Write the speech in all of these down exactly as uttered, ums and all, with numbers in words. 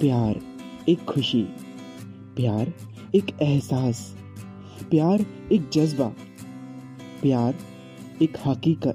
प्यार एक खुशी, प्यार एक एहसास, प्यार एक जज्बा, प्यार एक हकीकत।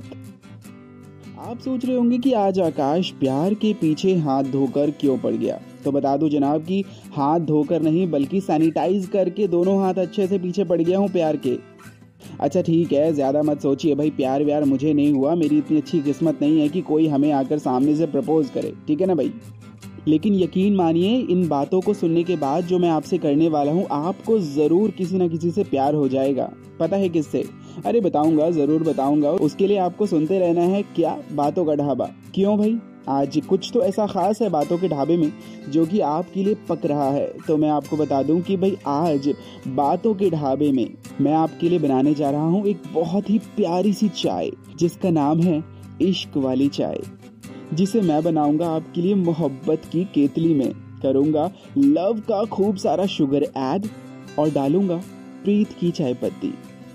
आप सोच रहे होंगे कि आज आकाश प्यार के पीछे हाथ धोकर क्यों पड़ गया। तो बता दूं जनाब कि हाथ धोकर नहीं बल्कि सैनिटाइज करके दोनों हाथ अच्छे से पीछे पड़ गया हूं प्यार के। अच्छा ठीक है, ज्यादा मत सोचिए भाई, प्यार व्यार मुझे नहीं हुआ, मेरी इतनी अच्छी किस्मत नहीं है कि कोई हमें आकर सामने से प्रपोज करे, ठीक है ना भाई। लेकिन यकीन मानिए, इन बातों को सुनने के बाद जो मैं आपसे करने वाला हूँ, आपको जरूर किसी न किसी से प्यार हो जाएगा। पता है किससे? अरे बताऊंगा, जरूर बताऊंगा। उसके लिए आपको सुनते रहना है क्या बातों का ढाबा। क्यों भाई, आज कुछ तो ऐसा खास है बातों के ढाबे में जो कि आपके लिए पक रहा है। तो मैं आपको बता दूं कि भाई आज बातों के ढाबे में मैं आपके लिए बनाने जा रहा हूँ एक बहुत ही प्यारी सी चाय, जिसका नाम है इश्क वाली चाय, जिसे मैं बनाऊंगा आपके लिए मोहब्बत की केतली में। करूंगा लव का खूब सारा शुगर ऐड और डालूंगा प्रीत की चाय पत्ती,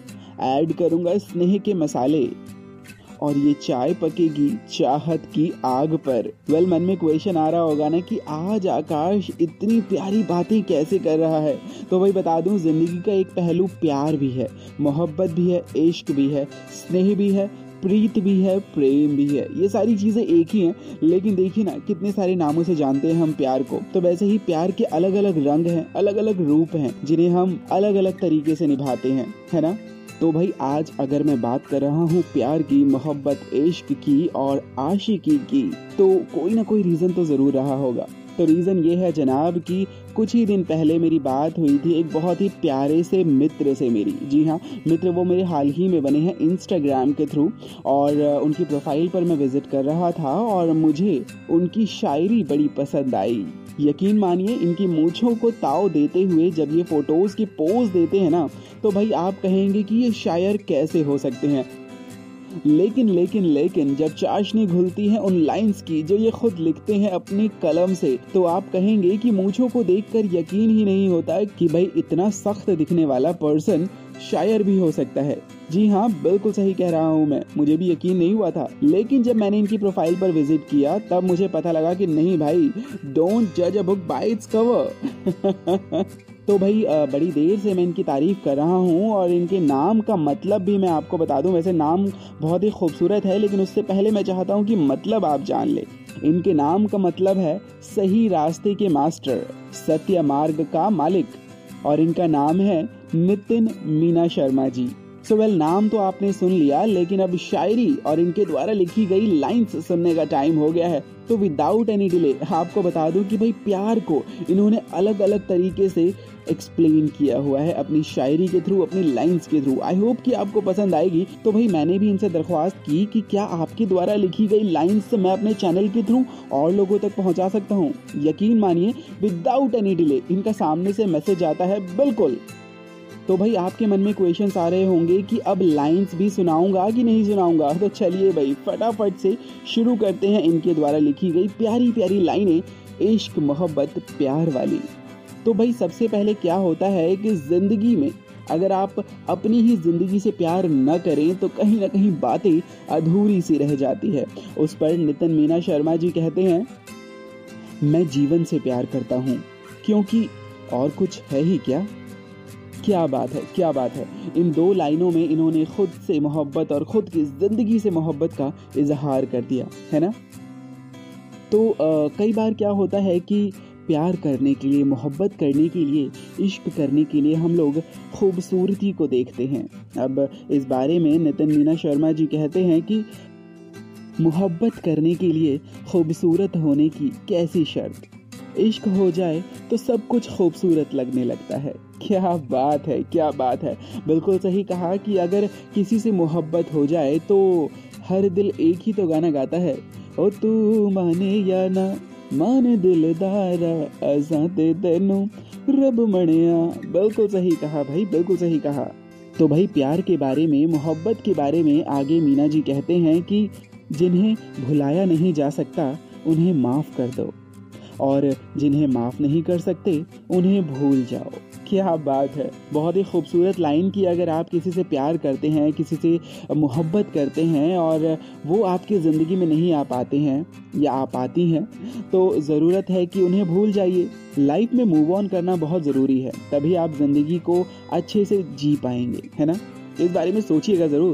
ऐड करूंगा स्नेह के मसाले और ये चाय पकेगी चाहत की आग पर। वेल मन में क्वेश्चन आ रहा होगा ना कि आज आकाश इतनी प्यारी बातें कैसे कर रहा है। तो वही बता दूं, जिंदगी का एक पहलू प्यार भी है, मोहब्बत भी है, इश्क भी है, स्नेह भी है, प्रीत भी है, प्रेम भी है। ये सारी चीजें एक ही हैं, लेकिन देखिए ना कितने सारे नामों से जानते हैं हम प्यार को। तो वैसे ही प्यार के अलग अलग रंग हैं, अलग अलग रूप हैं, जिन्हें हम अलग अलग तरीके से निभाते हैं, है ना। तो भाई आज अगर मैं बात कर रहा हूँ प्यार की, मोहब्बत, इश्क की और आशिकी की, तो कोई ना कोई रीजन तो जरूर रहा होगा। तो रीजन ये है जनाब कि कुछ ही दिन पहले मेरी बात हुई थी एक बहुत ही प्यारे से मित्र से मेरी। जी हाँ मित्र, वो मेरे हाल ही में बने हैं इंस्टाग्राम के थ्रू, और उनकी प्रोफाइल पर मैं विजिट कर रहा था और मुझे उनकी शायरी बड़ी पसंद आई। यकीन मानिए, इनकी मूंछों को ताव देते हुए जब ये फोटोज की पोज देते हैं ना, तो भाई आप कहेंगे कि ये शायर कैसे हो सकते हैं। लेकिन लेकिन लेकिन जब चाशनी घुलती है उन लाइंस की जो ये खुद लिखते हैं अपनी कलम से, तो आप कहेंगे कि मूंछों को देखकर यकीन ही नहीं होता है कि भाई इतना सख्त दिखने वाला पर्सन शायर भी हो सकता है। जी हाँ बिल्कुल सही कह रहा हूँ मैं, मुझे भी यकीन नहीं हुआ था। लेकिन जब मैंने इनकी प्रोफाइल पर विजिट किया तब मुझे पता लगा कि नहीं भाई, डोंट जज a book by its cover. तो भाई बड़ी देर से मैं इनकी तारीफ कर रहा हूँ और इनके नाम का मतलब भी मैं आपको बता दूं। वैसे नाम बहुत ही खूबसूरत है, लेकिन उससे पहले मैं चाहता हूँ कि मतलब आप जान ले। इनके नाम का मतलब है सही रास्ते के मास्टर, सत्य मार्ग का मालिक, और इनका नाम है नितिन मीना शर्मा जी। सो वेल नाम तो आपने सुन लिया, लेकिन अब शायरी और इनके द्वारा लिखी गई लाइंस सुनने का टाइम हो गया है। तो विदाउट एनी डिले आपको बता दूं कि भाई प्यार को इन्होंने अलग अलग तरीके से एक्सप्लेन किया हुआ है अपनी शायरी के थ्रू, अपनी लाइंस के थ्रू। आई होप कि आपको पसंद आएगी। तो भाई मैंने भी इनसे दरख्वास्त की कि क्या आपके द्वारा लिखी गई लाइंस मैं अपने चैनल के थ्रू और लोगों तक पहुंचा सकता हूं। यकीन मानिए विदाउट एनी डिले इनका सामने से मैसेज आता है बिल्कुल। तो भाई आपके मन में क्वेश्चंस आ रहे होंगे कि अब लाइंस भी सुनाऊंगा कि नहीं सुनाऊंगा। तो चलिए भाई फटाफट से शुरू करते हैं इनके द्वारा लिखी गई प्यारी प्यारी लाइनें, इश्क मोहब्बत प्यार वाली। तो भाई सबसे पहले क्या होता है कि जिंदगी में अगर आप अपनी ही जिंदगी से प्यार न करें तो कहीं ना कहीं बातें अधूरी सी रह जाती है। उस पर नितिन मीना शर्मा जी कहते हैं, मैं जीवन से प्यार करता हूँ क्योंकि और कुछ है ही क्या। क्या बात है, क्या बात है। इन दो लाइनों में इन्होंने खुद से मोहब्बत और खुद की जिंदगी से मोहब्बत का इजहार कर दिया है ना। तो आ, कई बार क्या होता है कि प्यार करने के लिए, मोहब्बत करने के लिए, इश्क करने के लिए हम लोग खूबसूरती को देखते हैं। अब इस बारे में नितिन मीना शर्मा जी कहते हैं कि मोहब्बत करने के लिए खूबसूरत होने की कैसी शर्त, इश्क हो जाए तो सब कुछ खूबसूरत लगने लगता है। क्या बात है, क्या बात है। बिल्कुल सही कहा कि अगर किसी से मोहब्बत हो जाए तो हर दिल एक ही तो गाना गाता है, ओ तू माने या ना माने दिलदारा असा ते तेनू रब मणिया। बिल्कुल सही कहा भाई, बिल्कुल सही कहा। तो भाई प्यार के बारे में, मोहब्बत के बारे में आगे मीना जी कहते हैं कि जिन्हें भुलाया नहीं जा सकता उन्हें माफ कर दो, और जिन्हें माफ नहीं कर सकते उन्हें भूल जाओ। क्या बात है, बहुत ही खूबसूरत लाइन की। अगर आप किसी से प्यार करते हैं, किसी से मोहब्बत करते हैं और वो आपकी ज़िंदगी में नहीं आ पाते हैं या आ पाती हैं, तो ज़रूरत है कि उन्हें भूल जाइए। लाइफ में मूव ऑन करना बहुत ज़रूरी है, तभी आप ज़िंदगी को अच्छे से जी पाएंगे, है ना। इस बारे में सोचिएगा ज़रूर।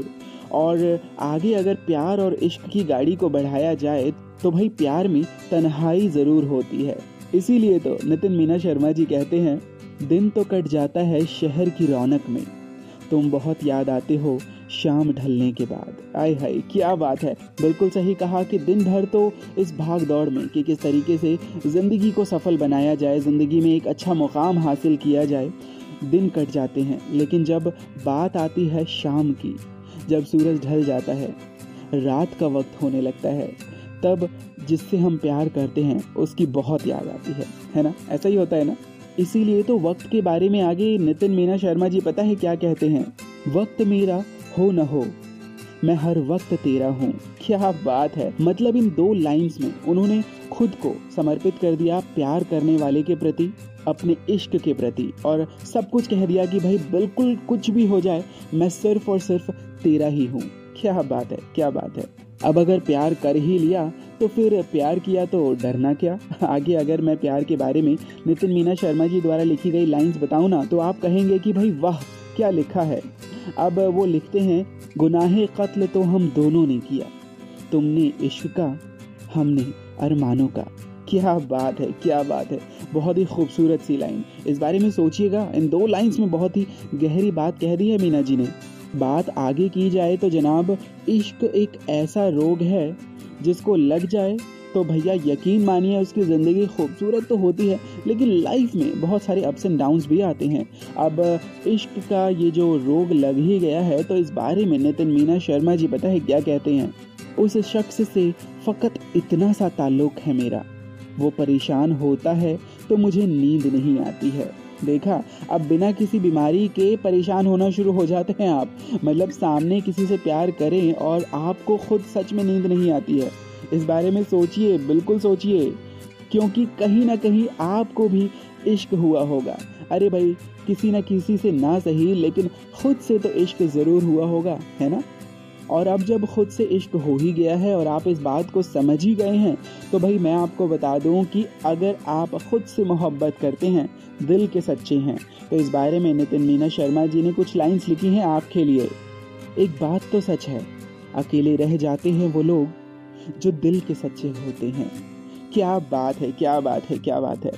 और आगे अगर प्यार और इश्क की गाड़ी को बढ़ाया जाए तो भाई प्यार में तन्हाई ज़रूर होती है। इसीलिए तो नितिन मीना शर्मा जी कहते हैं, दिन तो कट जाता है शहर की रौनक में, तुम बहुत याद आते हो शाम ढलने के बाद। आय हाय, क्या बात है। बिल्कुल सही कहा कि दिन भर तो इस भाग दौड़ में कि किस तरीके से ज़िंदगी को सफल बनाया जाए, ज़िंदगी में एक अच्छा मुकाम हासिल किया जाए, दिन कट जाते हैं। लेकिन जब बात आती है शाम की, जब सूरज ढल जाता है, रात का वक्त होने लगता है, तब जिससे हम प्यार करते हैं उसकी बहुत याद आती है, है ना। ऐसा ही होता है ना। इसीलिए तो वक्त के बारे में आगे नितिन मीना शर्मा जी पता है क्या कहते हैं, वक्त मेरा हो न हो मैं हर वक्त तेरा हूँ। क्या बात है। मतलब इन दो लाइंस में उन्होंने खुद को समर्पित कर दिया प्यार करने वाले के प्रति, अपने इश्क के प्रति, और सब कुछ कह दिया कि भाई बिल्कुल कुछ भी हो जाए मैं सिर्फ और सिर्फ तेरा ही हूँ। क्या बात है, क्या बात है। अब अगर प्यार कर ही लिया तो फिर प्यार किया तो डरना क्या। आगे अगर मैं प्यार के बारे में नितिन मीना शर्मा जी द्वारा लिखी गई लाइंस बताऊं ना, तो आप कहेंगे कि भाई वाह क्या लिखा है। अब वो लिखते हैं, गुनाहे कत्ल तो हम दोनों ने किया, तुमने इश्क का, हमने अरमानों का। क्या बात है, क्या बात है। बहुत ही खूबसूरत सी लाइन। इस बारे में सोचिएगा, इन दो लाइंस में बहुत ही गहरी बात कह दी है मीना जी ने। बात आगे की जाए तो जनाब, इश्क एक ऐसा रोग है जिसको लग जाए तो भैया यकीन मानिए उसकी ज़िंदगी खूबसूरत तो होती है, लेकिन लाइफ में बहुत सारे अप्स एंड डाउन्स भी आते हैं। अब इश्क का ये जो रोग लग ही गया है, तो इस बारे में नितिन मीना शर्मा जी पता है क्या कहते हैं, उस शख्स से फ़कत इतना सा ताल्लुक़ है मेरा, वो परेशान होता है तो मुझे नींद नहीं आती है। देखा, अब बिना किसी बीमारी के परेशान होना शुरू हो जाते हैं आप। मतलब सामने किसी से प्यार करें और आपको खुद सच में नींद नहीं आती है। इस बारे में सोचिए, बिल्कुल सोचिए, क्योंकि कहीं ना कहीं आपको भी इश्क हुआ होगा। अरे भाई, किसी न किसी से ना सही, लेकिन खुद से तो इश्क ज़रूर हुआ होगा, है ना। और अब जब खुद से इश्क हो ही गया है और आप इस बात को समझ ही गए हैं, तो भाई मैं आपको बता दूं कि अगर आप खुद से मोहब्बत करते हैं, दिल के सच्चे हैं, तो इस बारे में नितिन मीना शर्मा जी ने कुछ लाइंस लिखी हैं आपके लिए। एक बात तो सच है, अकेले रह जाते हैं वो लोग जो दिल के सच्चे होते हैं। क्या बात है, क्या बात है, क्या बात है।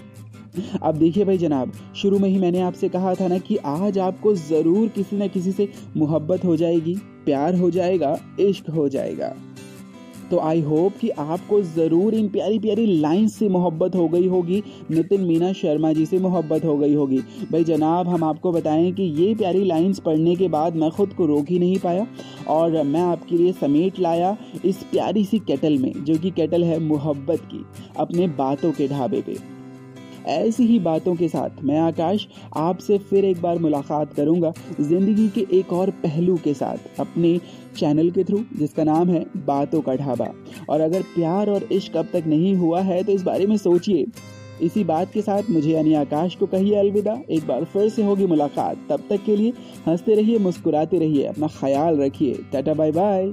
अब देखिए भाई जनाब, शुरू में ही मैंने आपसे कहा था ना कि आज आपको ज़रूर किसी न किसी से मोहब्बत हो जाएगी, प्यार हो जाएगा, इश्क हो जाएगा। तो आई होप कि आपको ज़रूर इन प्यारी प्यारी लाइंस से मोहब्बत हो गई होगी, नितिन मीना शर्मा जी से मोहब्बत हो गई होगी। भाई जनाब, हम आपको बताएं कि ये प्यारी लाइंस पढ़ने के बाद मैं खुद को रोक ही नहीं पाया और मैं आपके लिए समेट लाया इस प्यारी सी केटल में, जो कि केटल है मोहब्बत की, अपने बातों के ढाबे पे। ऐसी ही बातों के साथ मैं आकाश आपसे फिर एक बार मुलाकात करूंगा ज़िंदगी के एक और पहलू के साथ, अपने चैनल के थ्रू जिसका नाम है बातों का ढाबा। और अगर प्यार और इश्क अब तक नहीं हुआ है तो इस बारे में सोचिए। इसी बात के साथ मुझे यानी आकाश को कहिए अलविदा। एक बार फिर से होगी मुलाकात। तब तक के लिए हंसते रहिए, मुस्कुराते रहिए, अपना ख्याल रखिए। Tata bye bye.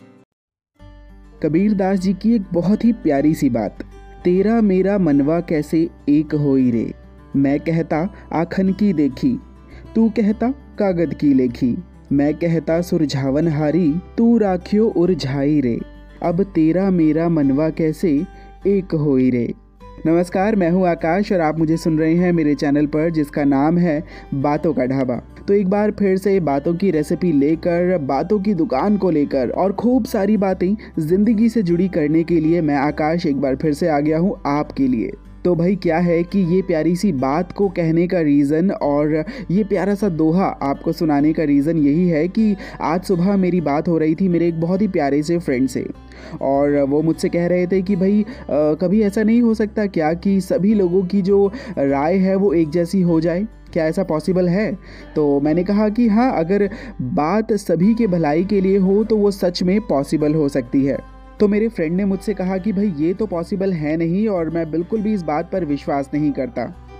Kabir Das ji की एक बहुत ही प्यारी सी बात, तेरा मेरा मनवा कैसे एक होई रे, मैं कहता आखन की देखी, तू कहता कागद की लेखी, मैं कहता सुरझावन हारी, तू राखियो उरझाई रे, अब तेरा मेरा मनवा कैसे एक होई रे। नमस्कार, मैं हूं आकाश और आप मुझे सुन रहे हैं मेरे चैनल पर जिसका नाम है बातों का ढाबा। तो एक बार फिर से बातों की रेसिपी लेकर, बातों की दुकान को लेकर और खूब सारी बातें ज़िंदगी से जुड़ी करने के लिए मैं आकाश एक बार फिर से आ गया हूं आपके लिए। तो भाई क्या है कि ये प्यारी सी बात को कहने का रीज़न और ये प्यारा सा दोहा आपको सुनाने का रीज़न यही है कि आज सुबह मेरी बात हो रही थी मेरे एक बहुत ही प्यारे से फ्रेंड से, और वो मुझसे कह रहे थे कि भाई आ, कभी ऐसा नहीं हो सकता क्या कि सभी लोगों की जो राय है वो एक जैसी हो जाए, क्या ऐसा पॉसिबल है? तो मैंने कहा कि हाँ, अगर बात सभी के भलाई के लिए हो तो वो सच में पॉसिबल हो सकती है। तो मेरे फ्रेंड ने मुझसे कहा कि भाई ये तो पॉसिबल है नहीं और मैं बिल्कुल भी इस बात पर विश्वास नहीं करता।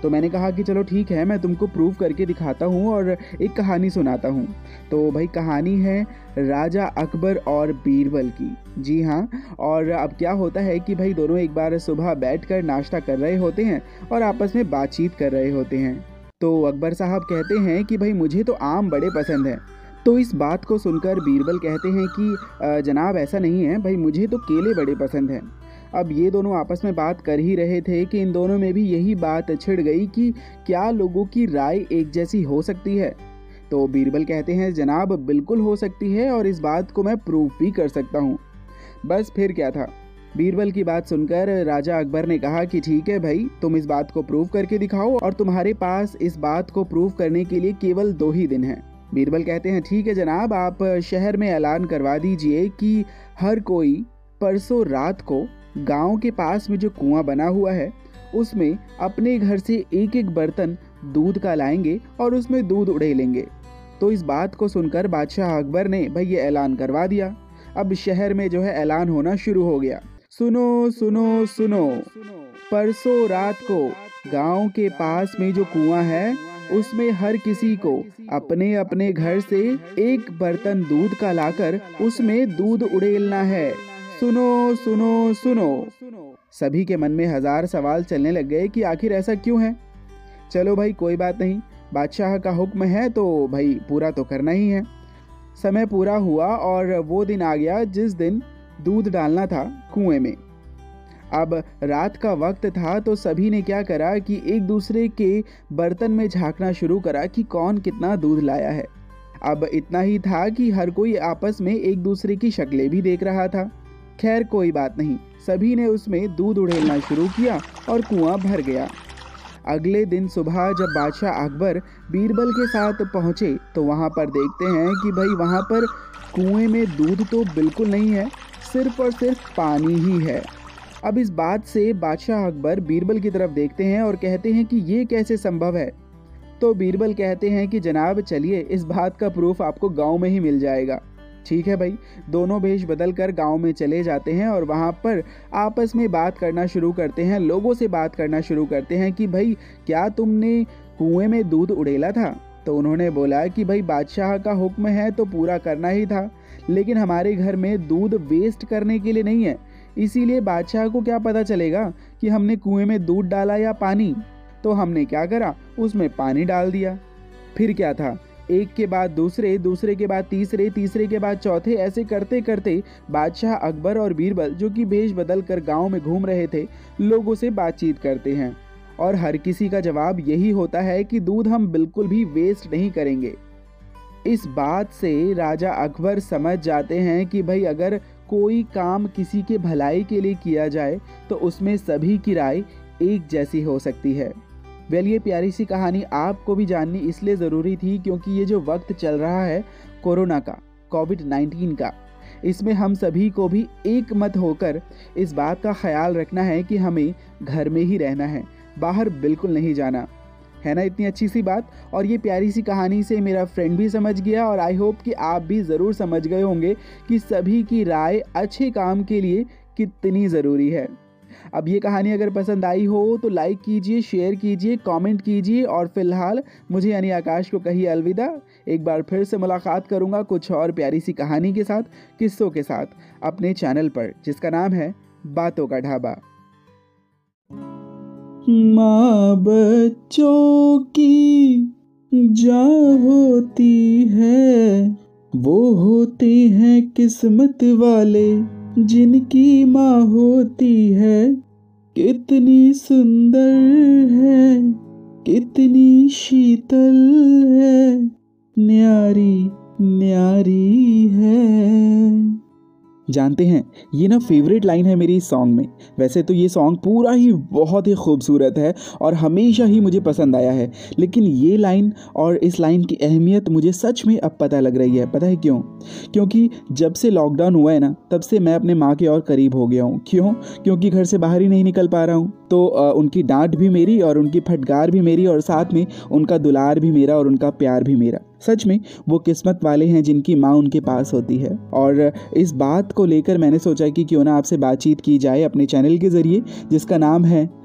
तो मैंने कहा कि चलो ठीक है, मैं तुमको प्रूव करके दिखाता हूँ और एक कहानी सुनाता हूँ। तो भाई कहानी है राजा अकबर और बीरबल की। जी हाँ, और अब क्या होता है कि भाई दोनों एक बार सुबह बैठकर नाश्ता कर रहे होते हैं और आपस में बातचीत कर रहे होते हैं। तो अकबर साहब कहते हैं कि भाई मुझे तो आम बड़े पसंद हैं। तो इस बात को सुनकर बीरबल कहते हैं कि जनाब ऐसा नहीं है भाई, मुझे तो केले बड़े पसंद हैं। अब ये दोनों आपस में बात कर ही रहे थे कि इन दोनों में भी यही बात छिड़ गई कि क्या लोगों की राय एक जैसी हो सकती है। तो बीरबल कहते हैं जनाब बिल्कुल हो सकती है और इस बात को मैं प्रूफ भी कर सकता हूँ। बस फिर क्या था, बीरबल की बात सुनकर राजा अकबर ने कहा कि ठीक है भाई, तुम इस बात को प्रूव करके दिखाओ और तुम्हारे पास इस बात को प्रूव करने के लिए केवल दो ही दिन हैं। बीरबल कहते हैं ठीक है जनाब, आप शहर में ऐलान करवा दीजिए कि हर कोई परसों रात को गांव के पास में जो कुआं बना हुआ है उसमें अपने घर से एक एक बर्तन दूध का लाएंगे और उसमें दूध उड़ेलेंगे। तो इस बात को सुनकर बादशाह अकबर ने भाई ये ऐलान करवा दिया। अब शहर में जो है ऐलान होना शुरू हो गया, सुनो सुनो सुनो, परसों रात को गांव के पास में जो कुआं है उसमें हर किसी को अपने अपने घर से एक बर्तन दूध का लाकर उसमें दूध उड़ेलना है। सुनो सुनो सुनो। सभी के मन में हजार सवाल चलने लग गए कि आखिर ऐसा क्यों है। चलो भाई कोई बात नहीं, बादशाह का हुक्म है तो भाई पूरा तो करना ही है। समय पूरा हुआ और वो दिन आ गया जिस दिन दूध डालना था कुएं में। अब रात का वक्त था तो सभी ने क्या करा कि एक दूसरे के बर्तन में झांकना शुरू करा कि कौन कितना दूध लाया है। अब इतना ही था कि हर कोई आपस में एक दूसरे की शक्लें भी देख रहा था। खैर कोई बात नहीं, सभी ने उसमें दूध उड़ेलना शुरू किया और कुआं भर गया। अगले दिन सुबह जब बादशाह अकबर बीरबल के साथ पहुंचे तो वहां पर देखते हैं कि भाई वहां पर कुएं में दूध तो बिल्कुल नहीं है, सिर्फ और सिर्फ पानी ही है। अब इस बात से बादशाह अकबर बीरबल की तरफ देखते हैं और कहते हैं कि ये कैसे संभव है। तो बीरबल कहते हैं कि जनाब चलिए, इस बात का प्रूफ आपको गांव में ही मिल जाएगा। ठीक है भाई, दोनों भेष बदल कर गाँव में चले जाते हैं और वहाँ पर आपस में बात करना शुरू करते हैं, लोगों से बात करना शुरू करते हैं कि भाई क्या तुमने कुएं में दूध उड़ेला था। तो उन्होंने बोला कि भाई बादशाह का हुक्म है तो पूरा करना ही था, लेकिन हमारे घर में दूध वेस्ट करने के लिए नहीं है, इसीलिए बादशाह को क्या पता चलेगा कि हमने कुएं में दूध डाला या पानी। तो हमने क्या करा, उसमें पानी डाल दिया। फिर क्या था, एक के बाद दूसरे, दूसरे के बाद तीसरे, तीसरे के बाद चौथे, ऐसे करते करते बादशाह अकबर और बीरबल जो कि भेष बदल कर गाँव में घूम रहे थे, लोगों से बातचीत करते हैं और हर किसी का जवाब यही होता है कि दूध हम बिल्कुल भी वेस्ट नहीं करेंगे। इस बात से राजा अकबर समझ जाते हैं कि भाई अगर कोई काम किसी के भलाई के लिए किया जाए तो उसमें सभी की राय एक जैसी हो सकती है। वेल ये प्यारी सी कहानी आपको भी जाननी इसलिए ज़रूरी थी क्योंकि ये जो वक्त चल रहा है कोरोना का, कोविड नाइन्टीन का, इसमें हम सभी को भी एक मत होकर इस बात का ख्याल रखना है कि हमें घर में ही रहना है, बाहर बिल्कुल नहीं जाना है ना। इतनी अच्छी सी बात और ये प्यारी सी कहानी से मेरा फ्रेंड भी समझ गया और आई होप कि आप भी ज़रूर समझ गए होंगे कि सभी की राय अच्छे काम के लिए कितनी ज़रूरी है। अब ये कहानी अगर पसंद आई हो तो लाइक कीजिए, शेयर कीजिए, कमेंट कीजिए और फिलहाल मुझे यानी आकाश को कहिए अलविदा। एक बार फिर से मुलाकात करूँगा कुछ और प्यारी सी कहानी के साथ, किस्सों के साथ, अपने चैनल पर जिसका नाम है बातों का ढाबा। माँ बच्चों की जान होती है, वो होते हैं किस्मत वाले जिनकी माँ होती है। कितनी सुंदर है, कितनी शीतल है, न्यारी न्यारी है। जानते हैं ये ना फेवरेट लाइन है मेरी इस सॉन्ग में। वैसे तो ये सॉन्ग पूरा ही बहुत ही खूबसूरत है और हमेशा ही मुझे पसंद आया है, लेकिन ये लाइन और इस लाइन की अहमियत मुझे सच में अब पता लग रही है। पता है क्यों? क्योंकि जब से लॉकडाउन हुआ है ना, तब से मैं अपने माँ के और करीब हो गया हूँ। क्यों? क्योंकि घर से बाहर ही नहीं निकल पा रहा हूँ, तो आ, उनकी डांट भी मेरी और उनकी फटकार भी मेरी और साथ में उनका दुलार भी मेरा और उनका प्यार भी मेरा। सच में वो किस्मत वाले हैं जिनकी माँ उनके पास होती है। और इस बात को लेकर मैंने सोचा कि क्यों ना आपसे बातचीत की जाए अपने चैनल के ज़रिए जिसका नाम है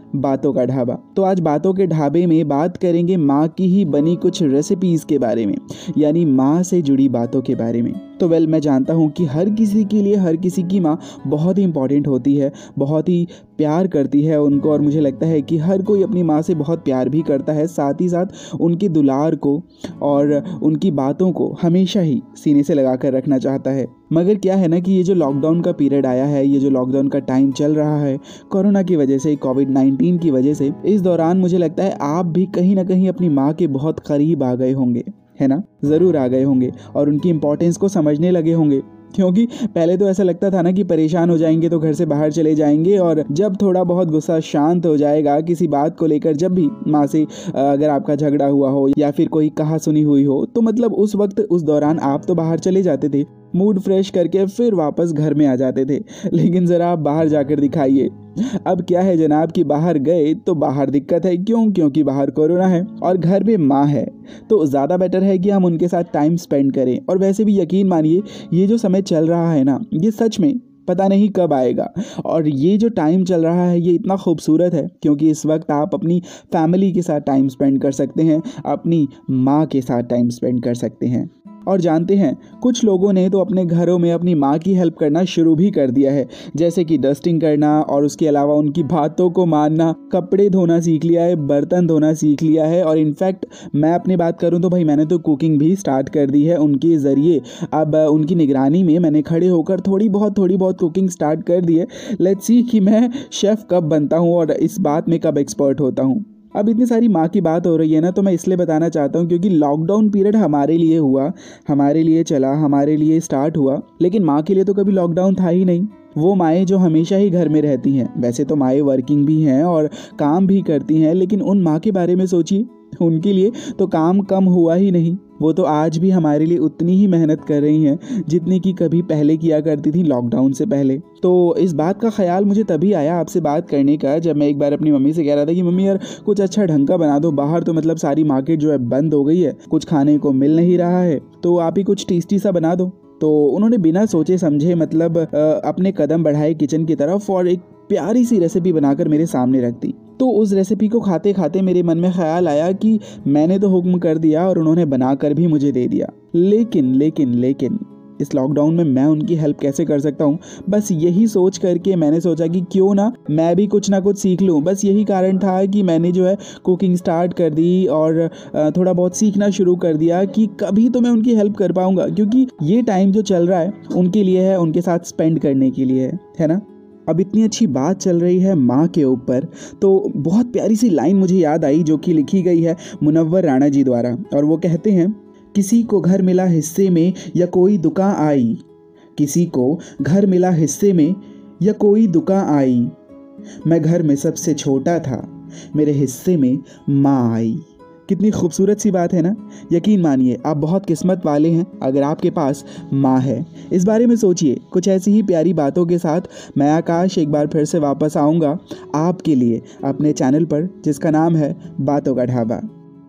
बातों का ढाबा। तो आज बातों के ढाबे में बात करेंगे माँ की ही बनी कुछ रेसिपीज़ के बारे में, यानी माँ से जुड़ी बातों के बारे में। तो वेल मैं जानता हूँ कि हर किसी के लिए हर किसी की माँ बहुत ही इम्पॉर्टेंट होती है, बहुत ही प्यार करती है उनको, और मुझे लगता है कि हर कोई अपनी माँ से बहुत प्यार भी करता है, साथ ही साथ उनके दुलार को और उनकी बातों को हमेशा ही सीने से लगा कर रखना चाहता है। मगर क्या है ना कि ये जो लॉकडाउन का पीरियड आया है, ये जो लॉकडाउन का टाइम चल रहा है कोरोना की वजह से, कोविड नाइन्टीन की वजह से, इस दौरान मुझे लगता है आप भी कहीं ना कहीं अपनी माँ के बहुत करीब आ गए होंगे, है ना? ज़रूर आ गए होंगे और उनकी इम्पोर्टेंस को समझने लगे होंगे। क्योंकि पहले तो ऐसा लगता था ना कि परेशान हो जाएंगे तो घर से बाहर चले जाएंगे, और जब थोड़ा बहुत गुस्सा शांत हो जाएगा किसी बात को लेकर, जब भी माँ से अगर आपका झगड़ा हुआ हो या फिर कोई कहा सुनी हुई हो, तो मतलब उस वक्त उस दौरान आप तो बाहर चले जाते थे, मूड फ्रेश करके फिर वापस घर में आ जाते थे। लेकिन ज़रा आप बाहर जाकर दिखाइए। अब क्या है जनाब कि बाहर गए तो बाहर दिक्कत है। क्यों? क्योंकि बाहर कोरोना है और घर में माँ है, तो ज़्यादा बेटर है कि हम उनके साथ टाइम स्पेंड करें। और वैसे भी यकीन मानिए, ये जो समय चल रहा है ना, ये सच में पता नहीं कब आएगा। और ये जो टाइम चल रहा है ये इतना खूबसूरत है क्योंकि इस वक्त आप अपनी फैमिली के साथ टाइम स्पेंड कर सकते हैं, अपनी माँ के साथ टाइम स्पेंड कर सकते हैं। और जानते हैं, कुछ लोगों ने तो अपने घरों में अपनी माँ की हेल्प करना शुरू भी कर दिया है, जैसे कि डस्टिंग करना, और उसके अलावा उनकी बातों को मानना, कपड़े धोना सीख लिया है, बर्तन धोना सीख लिया है। और इनफैक्ट मैं अपनी बात करूँ तो भाई मैंने तो कुकिंग भी स्टार्ट कर दी है उनके ज़रिए। अब उनकी निगरानी में मैंने खड़े होकर थोड़ी बहुत थोड़ी बहुत कुकिंग स्टार्ट कर दी है। लेट्स सी कि मैं शेफ़ कब बनता हूँ और इस बात में कब एक्सपर्ट होता हूँ। अब इतनी सारी माँ की बात हो रही है ना, तो मैं इसलिए बताना चाहता हूँ क्योंकि लॉकडाउन पीरियड हमारे लिए हुआ, हमारे लिए चला, हमारे लिए स्टार्ट हुआ, लेकिन माँ के लिए तो कभी लॉकडाउन था ही नहीं। वो माएँ जो हमेशा ही घर में रहती हैं, वैसे तो माएँ वर्किंग भी हैं और काम भी करती हैं, लेकिन उन माँ के बारे में सोचिए, उनके लिए तो काम कम हुआ ही नहीं। वो तो आज भी हमारे लिए उतनी ही मेहनत कर रही हैं जितनी कि कभी पहले किया करती थी लॉकडाउन से पहले। तो इस बात का ख्याल मुझे तभी आया आपसे बात करने का, जब मैं एक बार अपनी मम्मी से कह रहा था कि मम्मी यार कुछ अच्छा ढंग का बना दो, बाहर तो मतलब सारी मार्केट जो है बंद हो गई है, कुछ खाने को मिल नहीं रहा है, तो आप ही कुछ टेस्टी सा बना दो। तो उन्होंने बिना सोचे समझे मतलब अपने कदम बढ़ाए किचन की तरफ और एक प्यारी सी रेसिपी बनाकर मेरे सामने रख दी। तो उस रेसिपी को खाते खाते मेरे मन में ख्याल आया कि मैंने तो हुक्म कर दिया और उन्होंने बनाकर भी मुझे दे दिया, लेकिन लेकिन लेकिन इस लॉकडाउन में मैं उनकी हेल्प कैसे कर सकता हूँ, बस यही सोच करके मैंने सोचा कि क्यों ना मैं भी कुछ ना कुछ सीख लूँ। बस यही कारण था कि मैंने जो है कुकिंग स्टार्ट कर दी और थोड़ा बहुत सीखना शुरू कर दिया कि कभी तो मैं उनकी हेल्प कर पाऊँगा, क्योंकि ये टाइम जो चल रहा है उनके लिए है, उनके साथ स्पेंड करने के लिए है, है ना। अब इतनी अच्छी बात चल रही है माँ के ऊपर, तो बहुत प्यारी सी लाइन मुझे याद आई जो कि लिखी गई है मुनव्वर राणा जी द्वारा, और वो कहते हैं, किसी को घर मिला हिस्से में या कोई दुकान आई, किसी को घर मिला हिस्से में या कोई दुकान आई, मैं घर में सबसे छोटा था, मेरे हिस्से में माँ आई। कितनी खूबसूरत सी बात है ना। यकीन मानिए आप बहुत किस्मत वाले हैं अगर आपके पास माँ है। इस बारे में सोचिए। कुछ ऐसी ही प्यारी बातों के साथ मैं आकाश एक बार फिर से वापस आऊँगा आपके लिए अपने चैनल पर, जिसका नाम है बातों का ढाबा।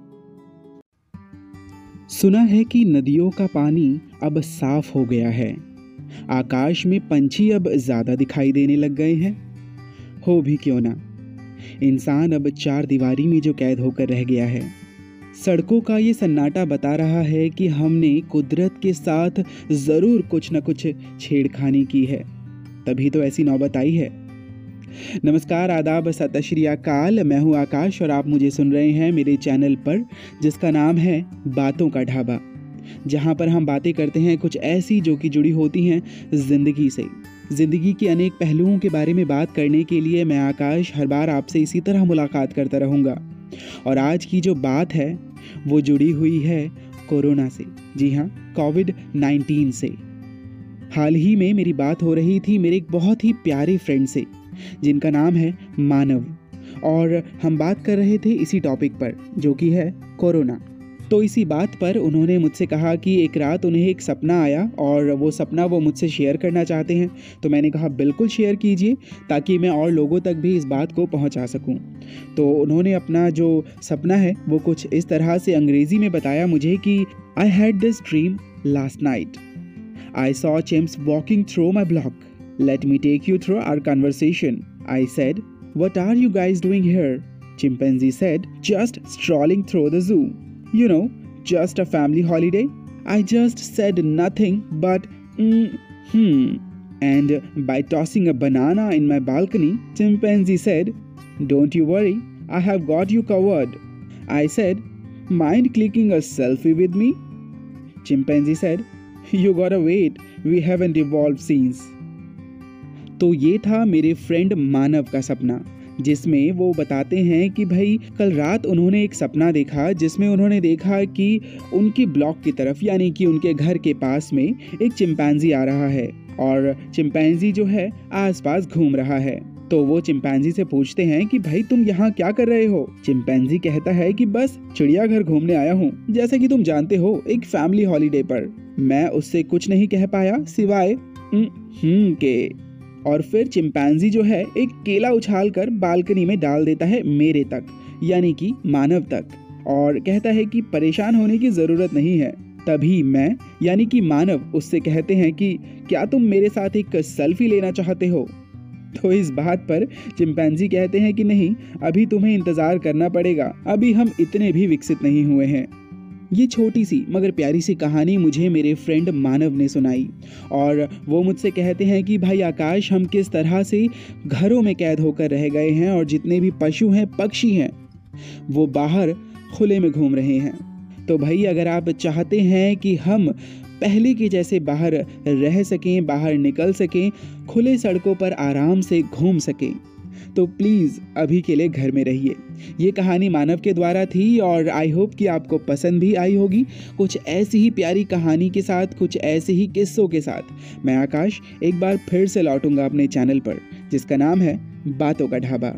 सुना है कि नदियों का पानी अब साफ हो गया है, आकाश में पंछी अब ज़्यादा दिखाई देने लग गए हैं। हो भी क्यों ना, इंसान अब चार दीवारी में जो कैद होकर रह गया है। सड़कों का ये सन्नाटा बता रहा है कि हमने कुदरत के साथ ज़रूर कुछ न कुछ छेड़खानी की है, तभी तो ऐसी नौबत आई है। नमस्कार, आदाब, सत श्री अकाल। मैं हूँ आकाश और आप मुझे सुन रहे हैं मेरे चैनल पर, जिसका नाम है बातों का ढाबा, जहाँ पर हम बातें करते हैं कुछ ऐसी जो कि जुड़ी होती हैं ज़िंदगी से। ज़िंदगी के अनेक पहलुओं के बारे में बात करने के लिए मैं आकाश हर बार आपसे इसी तरह मुलाकात करता रहूँगा। और आज की जो बात है वो जुड़ी हुई है कोरोना से। जी हाँ, कोविड नाइन्टीन से। हाल ही में मेरी बात हो रही थी मेरे एक बहुत ही प्यारे फ्रेंड से, जिनका नाम है मानव, और हम बात कर रहे थे इसी टॉपिक पर जो कि है कोरोना। तो इसी बात पर उन्होंने मुझसे कहा कि एक रात उन्हें एक सपना आया और वो सपना वो मुझसे शेयर करना चाहते हैं। तो मैंने कहा बिल्कुल शेयर कीजिए, ताकि मैं और लोगों तक भी इस बात को पहुंचा सकूं। तो उन्होंने अपना जो सपना है वो कुछ इस तरह से अंग्रेजी में बताया मुझे कि I had this dream last night, I saw chimps walking through my block, let me take you through our conversation, I said what are you guys doing here? Chimpanzee said, just strolling through the zoo. You know, just a family holiday. I just said nothing but mm, hmm. And by tossing a banana in my balcony, Chimpanzee said, don't you worry, I have got you covered. I said, mind clicking a selfie with me? Chimpanzee said, you gotta wait, we haven't evolved since. तो ये था मेरे friend मानव का सपना, जिसमें वो बताते हैं कि भाई कल रात उन्होंने एक सपना देखा जिसमें उन्होंने देखा कि उनकी ब्लॉक की तरफ यानी कि उनके घर के पास में एक चिंपैंजी आ रहा है और चिंपैंजी जो है आसपास घूम रहा है। तो वो चिंपैंजी से पूछते हैं कि भाई तुम यहाँ क्या कर रहे हो? चिंपैंजी कहता है कि बस चिड़ियाघर घूमने आया हूँ, जैसे कि तुम जानते हो एक फैमिली हॉलीडे पर। मैं उससे कुछ नहीं कह पाया सिवाय हम्म के। और फिर चिंपैंजी जो है एक केला उछाल कर बालकनी में डाल देता है मेरे तक यानी कि मानव तक और कहता है कि परेशान होने की जरूरत नहीं है। तभी मैं यानी कि मानव उससे कहते हैं कि क्या तुम मेरे साथ एक सेल्फी लेना चाहते हो? तो इस बात पर चिंपैंजी कहते हैं कि नहीं, अभी तुम्हें इंतजार करना पड़ेगा, अभी हम इतने भी विकसित नहीं हुए हैं। ये छोटी सी मगर प्यारी सी कहानी मुझे मेरे फ्रेंड मानव ने सुनाई और वो मुझसे कहते हैं कि भाई आकाश, हम किस तरह से घरों में कैद होकर रह गए हैं और जितने भी पशु हैं, पक्षी हैं, वो बाहर खुले में घूम रहे हैं। तो भाई अगर आप चाहते हैं कि हम पहले के जैसे बाहर रह सकें, बाहर निकल सकें, खुले सड़कों पर आराम से घूम सकें, तो प्लीज़ अभी के लिए घर में रहिए। ये कहानी मानव के द्वारा थी और आई होप कि आपको पसंद भी आई होगी। कुछ ऐसी ही प्यारी कहानी के साथ, कुछ ऐसे ही किस्सों के साथ मैं आकाश एक बार फिर से लौटूंगा अपने चैनल पर, जिसका नाम है बातों का ढाबा।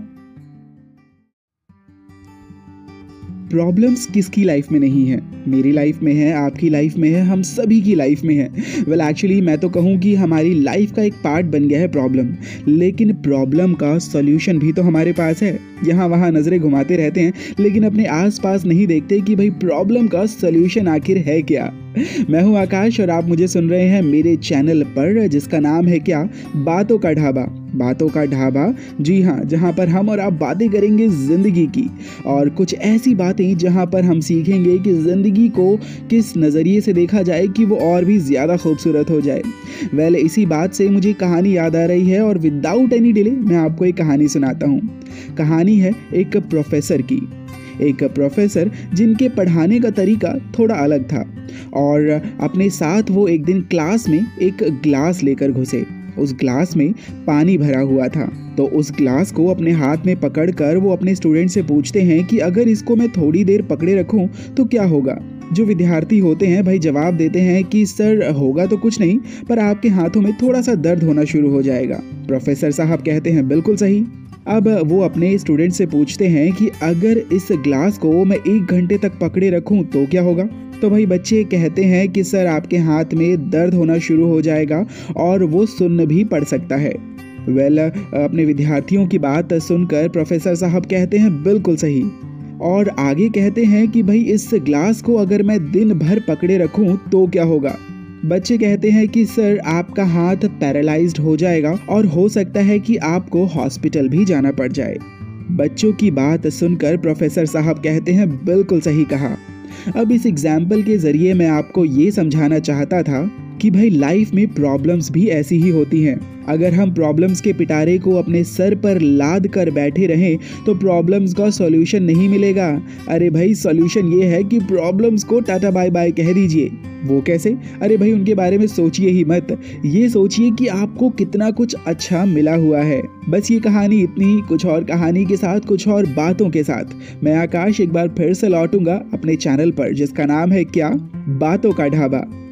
प्रॉब्लम्स किसकी लाइफ में नहीं है? मेरी लाइफ में है, आपकी लाइफ में है, हम सभी की लाइफ में है। वेल एक्चुअली मैं तो कहूँ कि हमारी लाइफ का एक पार्ट बन गया है प्रॉब्लम, लेकिन प्रॉब्लम का सॉल्यूशन भी तो हमारे पास है। यहाँ वहाँ नज़रें घुमाते रहते हैं लेकिन अपने आसपास नहीं देखते कि भाई प्रॉब्लम का सॉल्यूशन आखिर है क्या। मैं हूँ आकाश और आप मुझे सुन रहे हैं मेरे चैनल पर, जिसका नाम है क्या, बातों का ढाबा। बातों का ढाबा, जी हाँ, जहाँ पर हम और आप बातें करेंगे ज़िंदगी की और कुछ ऐसी बातें जहाँ पर हम सीखेंगे कि ज़िंदगी को किस नज़रिए से देखा जाए कि वो और भी ज़्यादा खूबसूरत हो जाए। वेल इसी बात से मुझे कहानी याद आ रही है और विदाउट एनी डिले मैं आपको एक कहानी सुनाता हूँ। कहानी है एक प्रोफेसर की। एक प्रोफेसर जिनके पढ़ाने का तरीका थोड़ा अलग था और अपने साथ वो एक दिन क्लास में एक ग्लास लेकर घुसे। उस ग्लास में पानी भरा हुआ था। तो उस ग्लास को अपने हाथ में पकड़कर वो अपने स्टूडेंट से पूछते हैं कि अगर इसको मैं थोड़ी देर पकड़े रखूं तो क्या होगा। जो विद्यार्थी होते हैं भाई जवाब देते हैं कि सर होगा तो कुछ नहीं, पर आपके हाथों में थोड़ा सा दर्द होना शुरू हो जाएगा। प्रोफेसर साहब कहते हैं बिल्कुल सही। अब वो अपने स्टूडेंट से पूछते हैं कि अगर इस ग्लास को मैं एक घंटे तक पकड़े रखूं तो क्या होगा। तो भाई बच्चे कहते हैं कि सर आपके हाथ में दर्द होना शुरू हो जाएगा और वो सुन्न भी पड़ सकता है। वेल अपने विद्यार्थियों की बात सुनकर प्रोफेसर साहब कहते हैं बिल्कुल सही और आगे कहते हैं कि भाई इस ग्लास को अगर मैं दिन भर पकड़े रखूं तो क्या होगा। बच्चे कहते हैं कि सर आपका हाथ पैरालाइज्ड हो जाएगा और हो सकता है कि आपको हॉस्पिटल भी जाना पड़ जाए। बच्चों की बात सुनकर प्रोफेसर साहब कहते हैं बिल्कुल सही कहा। अब इस एग्जाम्पल के जरिए मैं आपको ये समझाना चाहता था कि भाई लाइफ में प्रॉब्लम्स भी ऐसी ही होती हैं। अगर हम प्रॉब्लम्स के पिटारे को अपने सर पर लाद कर बैठे रहें तो प्रॉब्लम्स का सॉल्यूशन नहीं मिलेगा। अरे भाई सॉल्यूशन ये है कि प्रॉब्लम्स को टाटा बाय बाय कह दीजिए। वो कैसे? अरे भाई उनके बारे में सोचिए ही मत, ये सोचिए कि आपको कितना कुछ अच्छा मिला हुआ है। बस ये कहानी इतनी, कुछ और कहानी के साथ, कुछ और बातों के साथ मैं आकाश एक बार फिर से लौटूंगा अपने चैनल पर, जिसका नाम है क्या, बातों का ढाबा।